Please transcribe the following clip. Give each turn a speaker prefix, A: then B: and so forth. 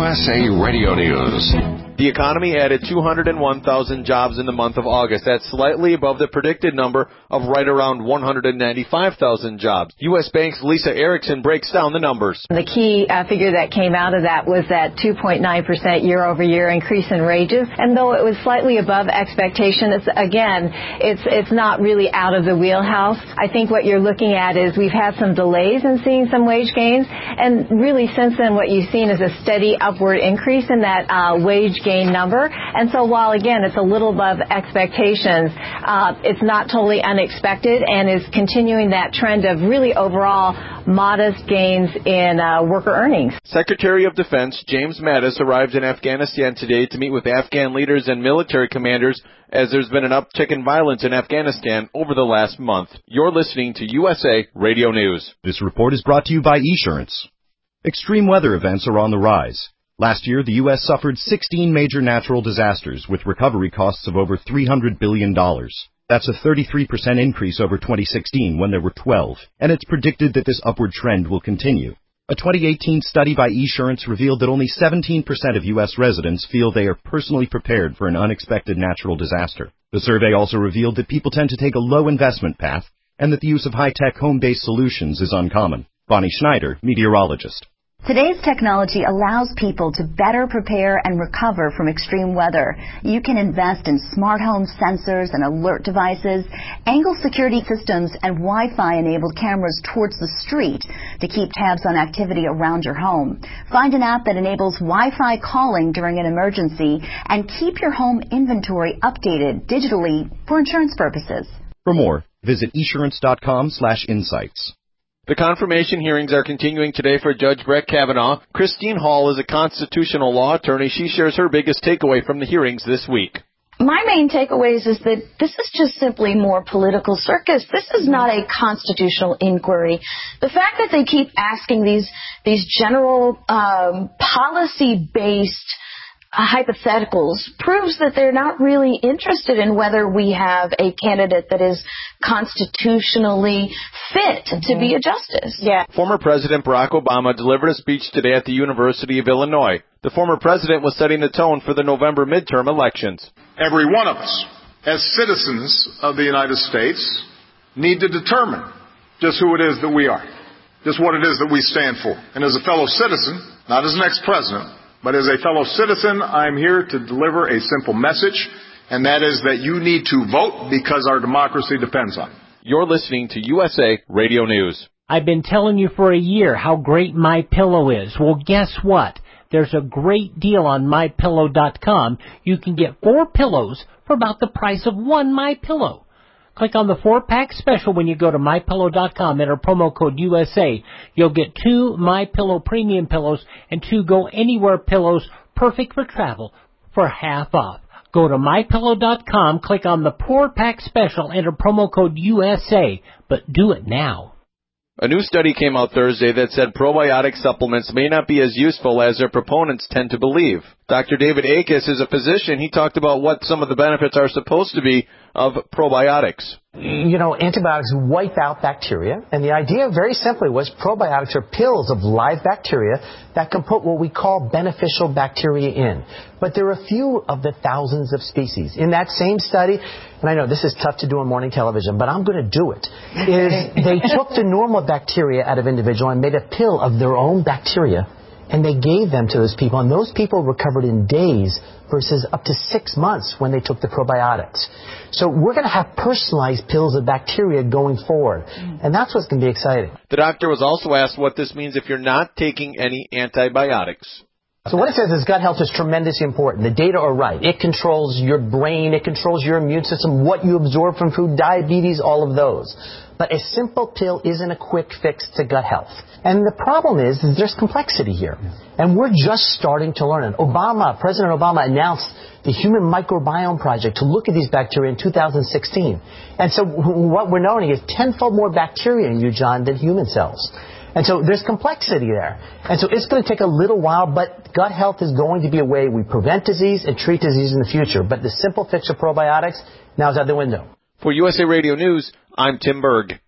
A: USA Radio News.
B: The economy added 201,000 jobs in the month of August. That's slightly above the predicted number of right around 195,000 jobs. U.S. Bank's Lisa Erickson breaks down the numbers.
C: The key figure that came out of that was that 2.9% year-over-year increase in wages. And though it was slightly above expectation, it's not really out of the wheelhouse. I think what you're looking at is we've had some delays in seeing some wage gains. And really since then what you've seen is a steady upward increase in that wage gain number. And so while, again, it's a little above expectations, it's not totally unexpected and is continuing that trend of really overall modest gains in worker earnings.
B: Secretary of Defense James Mattis arrived in Afghanistan today to meet with Afghan leaders and military commanders as there's been an uptick in violence in Afghanistan over the last month. You're listening to USA Radio News.
D: This report is brought to you by Esurance. Extreme weather events are on the rise. Last year, the U.S. suffered 16 major natural disasters with recovery costs of over $300 billion. That's a 33% increase over 2016 when there were 12, and it's predicted that this upward trend will continue. A 2018 study by Esurance revealed that only 17% of U.S. residents feel they are personally prepared for an unexpected natural disaster. The survey also revealed that people tend to take a low investment path and that the use of high-tech home-based solutions is uncommon. Bonnie Schneider, meteorologist.
E: Today's technology allows people to better prepare and recover from extreme weather. You can invest in smart home sensors and alert devices, angle security systems, and Wi-Fi enabled cameras towards the street to keep tabs on activity around your home. Find an app that enables Wi-Fi calling during an emergency and keep your home inventory updated digitally for insurance purposes.
D: For more, visit esurance.com/insights.
B: The confirmation hearings are continuing today for Judge Brett Kavanaugh. Christine Hall is a constitutional law attorney. She shares her biggest takeaway from the hearings this week.
F: My main takeaways is that this is just simply more political circus. This is not a constitutional inquiry. The fact that they keep asking these general policy-based hypotheticals proves that they're not really interested in whether we have a candidate that is constitutionally fit to be a justice.
C: Yeah.
B: Former President Barack Obama delivered a speech today at the University of Illinois. The former president was setting the tone for the November midterm elections.
G: Every one of us, as citizens of the United States, need to determine just who it is that we are, just what it is that we stand for. And as a fellow citizen, not as an ex-president, but as a fellow citizen, I'm here to deliver a simple message, and that is that you need to vote because our democracy depends on it.
B: You're listening to USA Radio News.
H: I've been telling you for a year how great MyPillow is. Well, guess what? There's a great deal on MyPillow.com. You can get 4 pillows for about the price of 1 MyPillow. Click on the 4-pack special when you go to MyPillow.com. Enter promo code USA. You'll get 2 MyPillow premium pillows and 2 Go Anywhere pillows, perfect for travel, for half off. Go to MyPillow.com, click on the 4-pack special, enter promo code USA, but do it now.
B: A new study came out Thursday that said probiotic supplements may not be as useful as their proponents tend to believe. Dr. David Akis is a physician. He talked about what some of the benefits are supposed to be of probiotics.
I: You know, antibiotics wipe out bacteria, and the idea very simply was probiotics are pills of live bacteria that can put what we call beneficial bacteria in. But there are a few of the thousands of species. In that same study, and I know this is tough to do on morning television, but I'm going to do it, is they took the normal bacteria out of individual and made a pill of their own bacteria, and they gave them to those people, and those people recovered in days versus up to 6 months when they took the probiotics. So we're going to have personalized pills of bacteria going forward, and that's what's going to be exciting.
B: The doctor was also asked what this means if you're not taking any antibiotics.
I: So what it says is gut health is tremendously important. The data are right. It controls your brain. It controls your immune system, what you absorb from food, diabetes, all of those. But a simple pill isn't a quick fix to gut health. And the problem is there's complexity here. And we're just starting to learn it. President Obama announced the Human Microbiome Project to look at these bacteria in 2016. And so what we're learning is 10-fold more bacteria in you, John, than human cells. And so there's complexity there. And so it's going to take a little while, but gut health is going to be a way we prevent disease and treat disease in the future. But the simple fix of probiotics now is out the window.
B: For USA Radio News, I'm Tim Berg.